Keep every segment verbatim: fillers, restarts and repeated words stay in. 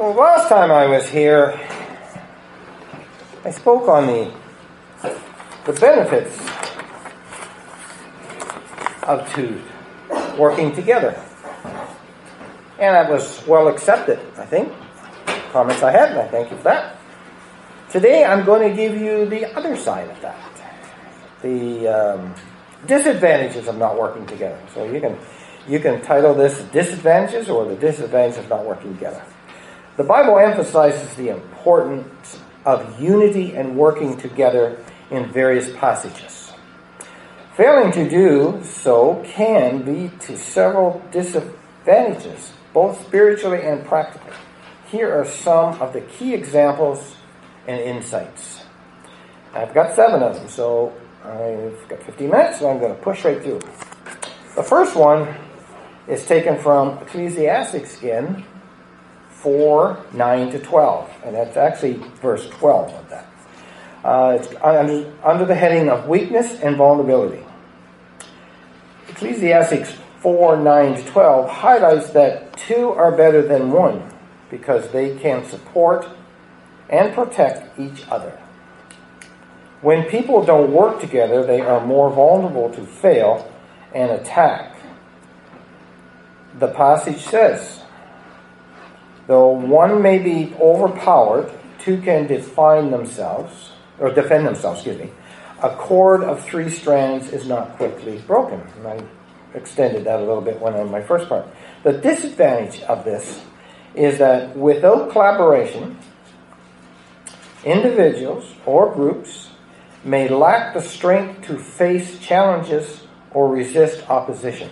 Well, last time I was here, I spoke on the the benefits of two working together. And that was well accepted, I think. Comments I had, and I thank you for that. Today I'm going to give you the other side of that. The um, disadvantages of not working together. So you can you can title this Disadvantages or the Disadvantages of Not Working Together. The Bible emphasizes the importance of unity and working together in various passages. Failing to do so can lead to several disadvantages, both spiritually and practically. Here are some of the key examples and insights. I've got seven of them, so I've got fifteen minutes, so I'm going to push right through. The first one is taken from Ecclesiastes again, four, nine to twelve. And that's actually verse twelve of that. Uh, it's under, under the heading of weakness and vulnerability. Ecclesiastes four, nine to twelve highlights that two are better than one because they can support and protect each other. When people don't work together, they are more vulnerable to fail and attack. The passage says, though one may be overpowered, two can define themselves, or defend themselves, excuse me. A cord of three strands is not quickly broken. And I extended that a little bit when on my first part. The disadvantage of this is that without collaboration, individuals or groups may lack the strength to face challenges or resist opposition,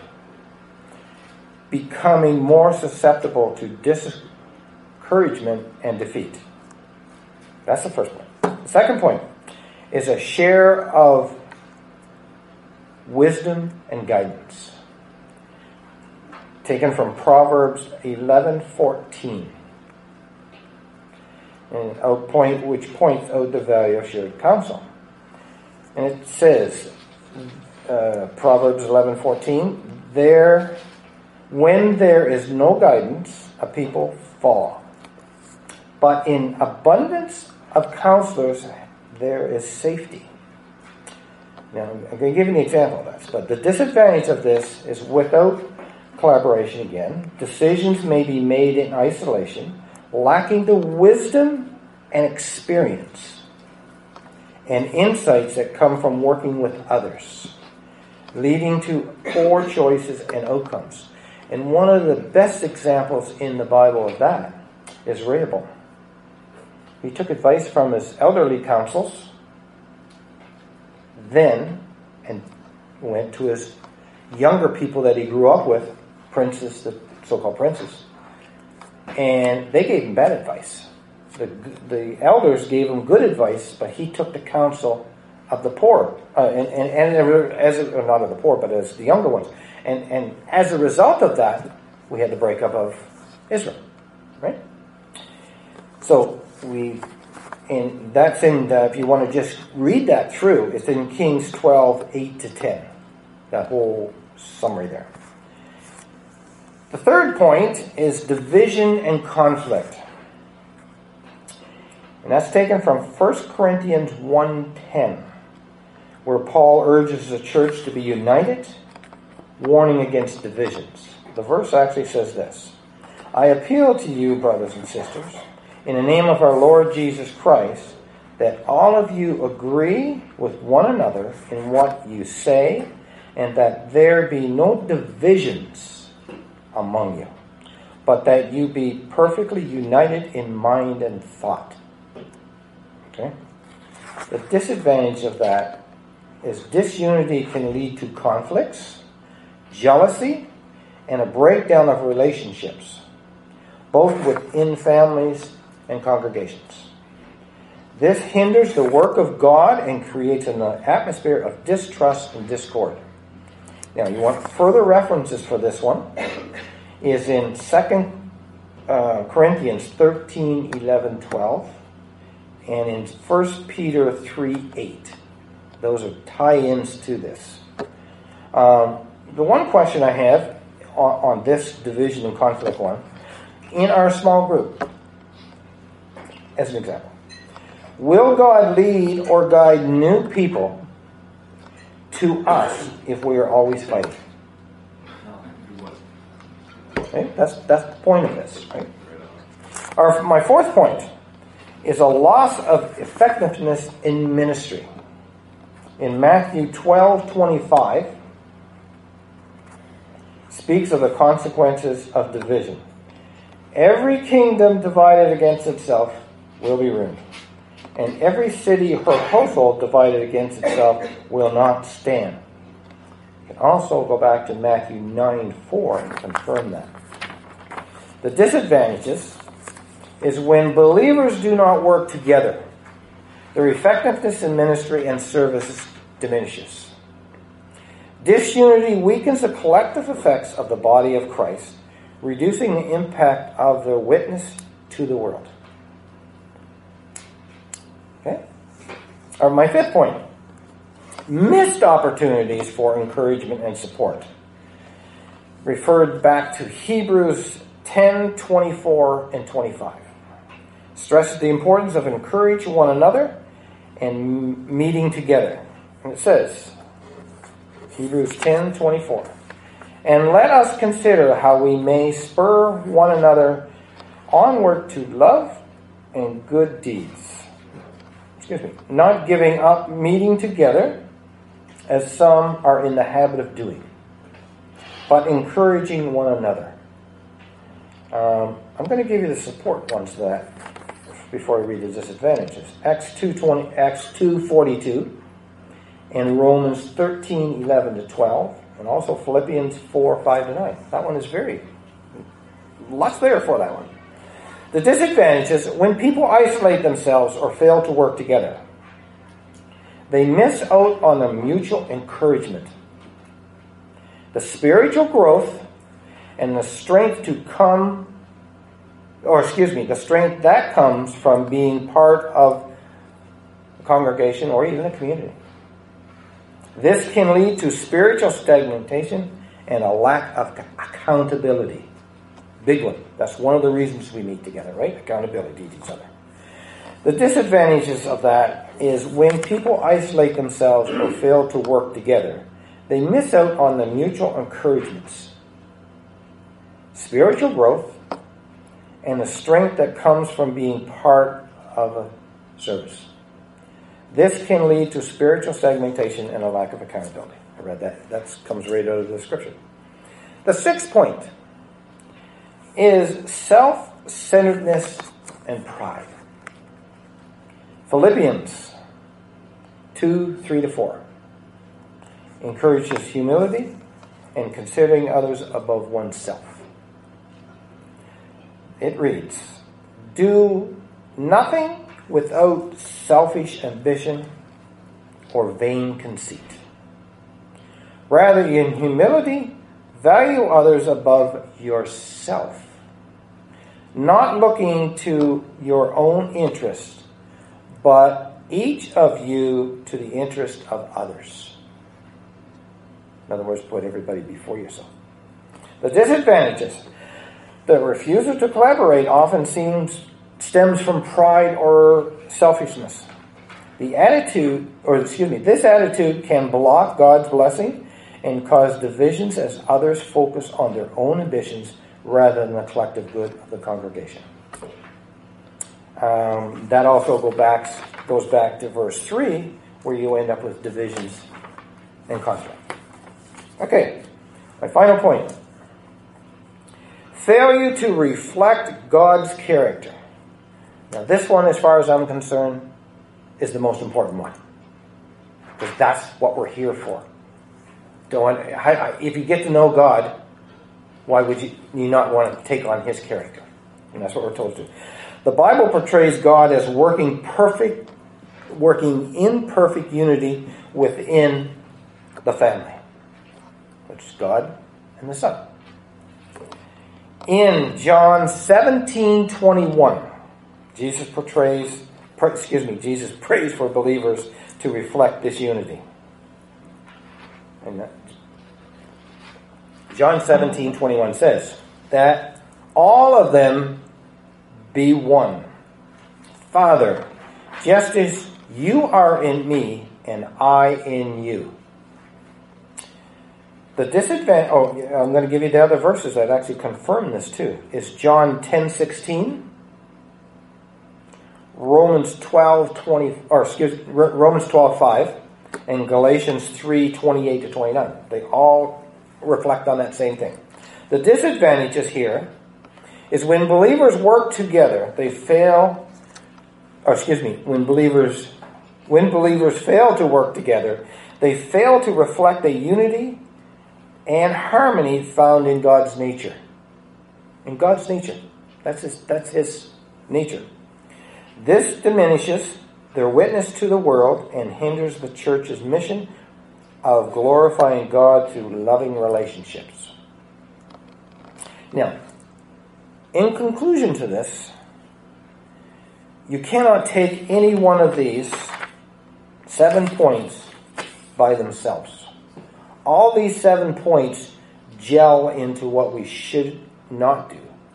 becoming more susceptible to discouragement and defeat. That's the first point. The second point is a share of wisdom and guidance, taken from Proverbs eleven fourteen, and out point which points out the value of shared counsel. And it says, uh, Proverbs eleven fourteen, there, when there is no guidance, a people fall. But in abundance of counselors, there is safety. Now, I'm going to give you an example of this. But the disadvantage of this is without collaboration again, decisions may be made in isolation, lacking the wisdom and experience and insights that come from working with others, leading to poor choices and outcomes. And one of the best examples in the Bible of that is Rehoboam. He took advice from his elderly councils, then, and went to his younger people that he grew up with, princes, the so-called princes, and they gave him bad advice. The, the elders gave him good advice, but he took the counsel of the poor, uh, and, and, and as or not of the poor, but as the younger ones. And, and as a result of that, we had the breakup of Israel, right? So we, and that's in, uh, if you want to just read that through, it's in Kings twelve, eight to ten. That whole summary there. The third point is division and conflict. And that's taken from First Corinthians one ten, where Paul urges the church to be united, warning against divisions. The verse actually says this: I appeal to you, brothers and sisters, in the name of our Lord Jesus Christ, that all of you agree with one another in what you say, and that there be no divisions among you, but that you be perfectly united in mind and thought. Okay? The disadvantage of that is disunity can lead to conflicts, jealousy, and a breakdown of relationships, both within families and congregations. This hinders the work of God and creates an atmosphere of distrust and discord. Now, you want further references for this one is in Second uh, Corinthians thirteen, eleven, twelve, and in First Peter three, eight. Those are tie-ins to this. Um, the one question I have on, on this division and conflict one, in our small group, as an example. Will God lead or guide new people to us if we are always fighting? Okay? That's, that's the point of this. Right? Our, my fourth point is a loss of effectiveness in ministry. In Matthew twelve twenty-five, speaks of the consequences of division. Every kingdom divided against itself will be ruined, and every city or household divided against itself will not stand. You can also go back to Matthew nine four and confirm that. The disadvantages is when believers do not work together, their effectiveness in ministry and service diminishes. Disunity weakens the collective effects of the body of Christ, reducing the impact of their witness to the world. Okay? Or my fifth point, missed opportunities for encouragement and support. Referred back to Hebrews ten twenty-four and twenty-five. Stresses the importance of encouraging one another and meeting together. And it says, Hebrews ten twenty-four, and let us consider how we may spur one another onward to love and good deeds. Excuse me. Not giving up meeting together, as some are in the habit of doing, but encouraging one another. Um, I'm going to give you the support ones to that before I read the disadvantages. Acts two twenty, Acts two forty-two, and Romans thirteen eleven to twelve, and also Philippians four five to nine. That one is very, lots there for that one. The disadvantages, when people isolate themselves or fail to work together, they miss out on the mutual encouragement, the spiritual growth, and the strength to come, or excuse me, the strength that comes from being part of a congregation or even a community. This can lead to spiritual stagnation and a lack of accountability. Big one. That's one of the reasons we meet together, right? Accountability to each other. The disadvantages of that is when people isolate themselves or fail to work together, they miss out on the mutual encouragements, spiritual growth, and the strength that comes from being part of a service. This can lead to spiritual segmentation and a lack of accountability. I read that. That comes right out of the scripture. The sixth point is self-centeredness and pride. Philippians two, three to four encourages humility and considering others above oneself. It reads, do nothing without selfish ambition or vain conceit. Rather, in humility, value others above yourself, not looking to your own interest, but each of you to the interest of others. In other words, put everybody before yourself. The disadvantages. The refusal to collaborate often seems stems from pride or selfishness. The attitude, or excuse me, this attitude can block God's blessing and cause divisions as others focus on their own ambitions rather than the collective good of the congregation. Um, that also go back, goes back to verse three, where you end up with divisions and conflict. Okay, my final point. Failure to reflect God's character. Now, this one, as far as I'm concerned, is the most important one. Because that's what we're here for. Don't, if you get to know God, why would you, you not want to take on His character? And that's what we're told to do. The Bible portrays God as working perfect, working in perfect unity within the family, which is God and the Son. In John seventeen twenty-one, Jesus portrays, excuse me, Jesus prays for believers to reflect this unity. And that, John seventeen twenty-one says that all of them be one, Father, just as you are in me and I in you. The disadvantage, oh, I'm going to give you the other verses that actually confirm this too. It's John ten sixteen, Romans twelve twenty, or excuse Romans twelve five, and Galatians three twenty-eight to twenty-nine. They all reflect on that same thing. The disadvantages here is when believers work together, they fail, or excuse me, when believers when believers fail to work together, they fail to reflect the unity and harmony found in God's nature. In God's nature. That's his, that's his nature. This diminishes their witness to the world and hinders the church's mission of glorifying God through loving relationships. Now, in conclusion to this, you cannot take any one of these seven points by themselves. All these seven points gel into what we should not do.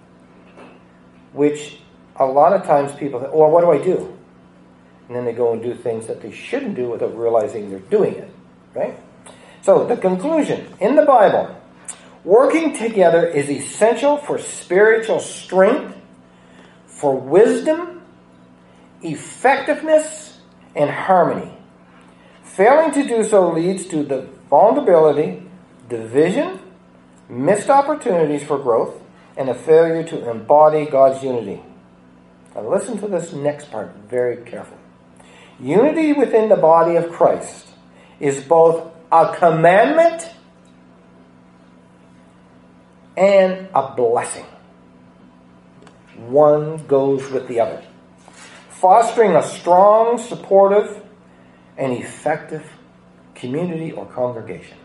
Which a lot of times people think, well, what do I do? And then they go and do things that they shouldn't do without realizing they're doing it. Right? So the conclusion, in the Bible, working together is essential for spiritual strength, for wisdom, effectiveness, and harmony. Failing to do so leads to the vulnerability, division, missed opportunities for growth, and a failure to embody God's unity. Now listen to this next part very carefully. Unity within the body of Christ is both a commandment and a blessing. One goes with the other. Fostering a strong, supportive, and effective community or congregation.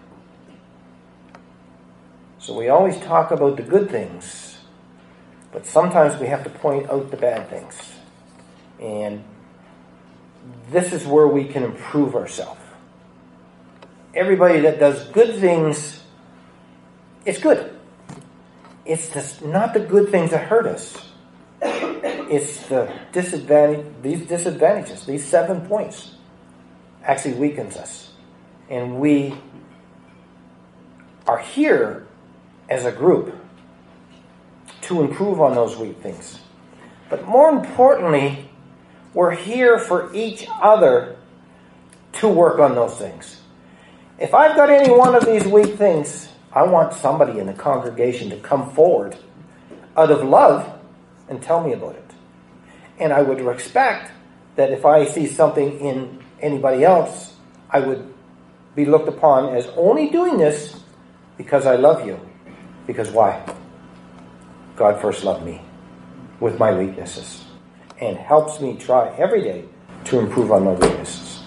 So we always talk about the good things, but sometimes we have to point out the bad things. And this is where we can improve ourselves. Everybody that does good things, it's good. It's just not the good things that hurt us. It's the disadvantage, these disadvantages, these seven points actually weakens us. And we are here as a group to improve on those weak things. But more importantly, we're here for each other to work on those things. If I've got any one of these weak things, I want somebody in the congregation to come forward out of love and tell me about it. And I would expect that if I see something in anybody else, I would be looked upon as only doing this because I love you. Because why? God first loved me with my weaknesses and helps me try every day to improve on my weaknesses.